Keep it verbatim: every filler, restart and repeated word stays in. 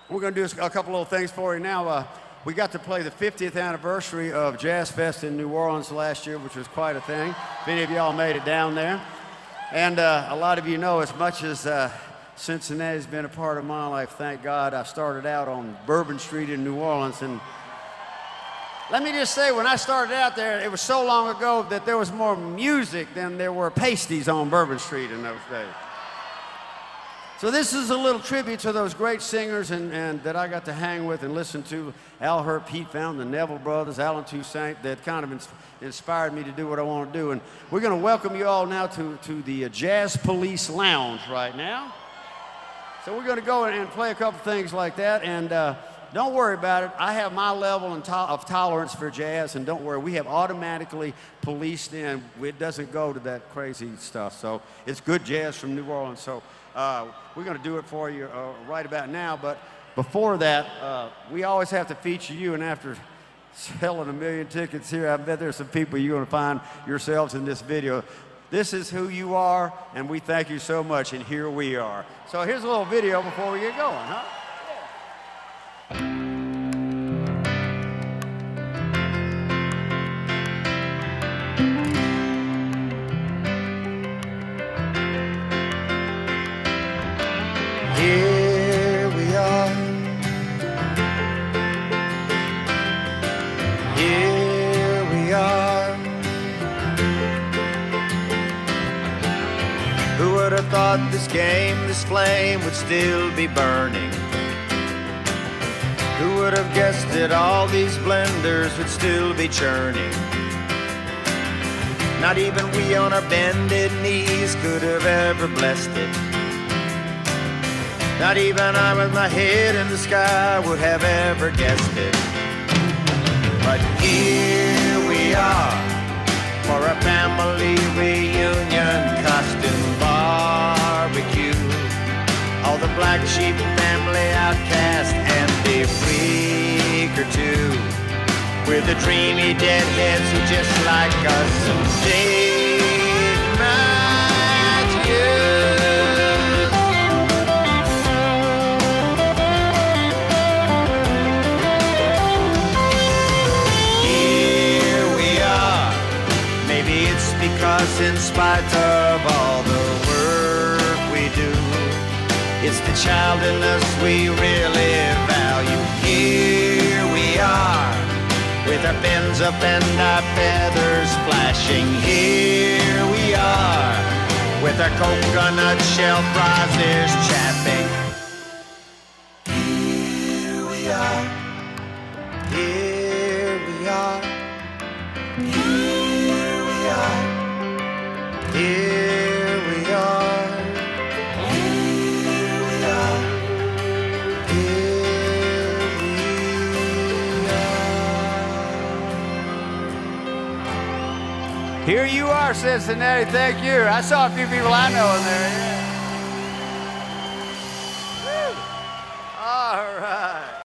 We're going to do a couple little things for you now. Uh, we got to play the fiftieth anniversary of Jazz Fest in New Orleans last year, which was quite a thing. If any of y'all made it down there. And uh, a lot of you know, as much as uh, Cincinnati's been a part of my life, thank God, I started out on Bourbon Street in New Orleans. And let me just say, when I started out there, it was so long ago that there was more music than there were pasties on Bourbon Street in those days. So this is a little tribute to those great singers and, and that I got to hang with and listen to. Al Hurt, Pete Fountain, the Neville Brothers, Alan Toussaint, that kind of ins inspired me to do what I want to do. And we're going to welcome you all now to, to the uh, Jazz Police Lounge right now. So we're going to go and play a couple things like that. And uh, don't worry about it. I have my level and to of tolerance for jazz, and don't worry, we have automatically policed in. It doesn't go to that crazy stuff. So it's good jazz from New Orleans. So uh, we're going to do it for you uh, right about now. But before that, uh, we always have to feature you, and after selling a million tickets here, I bet there's some people you're going to find yourselves in this video. This is who you are, and we thank you so much, and here we are. So here's a little video before we get going, huh? Here we are. Here we are. Who would have thought this game, this flame would still be burning? Who would have guessed that all these blenders would still be churning? Not even we on our bended knees could have ever blessed it. Not even I with my head in the sky would have ever guessed it. But here we are for a family reunion costume barbecue. All the black sheep family outcast and a freak or two. We're the dreamy deadheads who just like us and say night to you. Because in spite of all the work we do, it's the child in us we really value. Here we are, with our fins up and our feathers flashing. Here we are, with our coconut shell risers chapping. Here we are, here we are, here we are. Here we are, here we are, here we are. Here you are, Cincinnati. Thank you. I saw a few people I know in there. Yeah.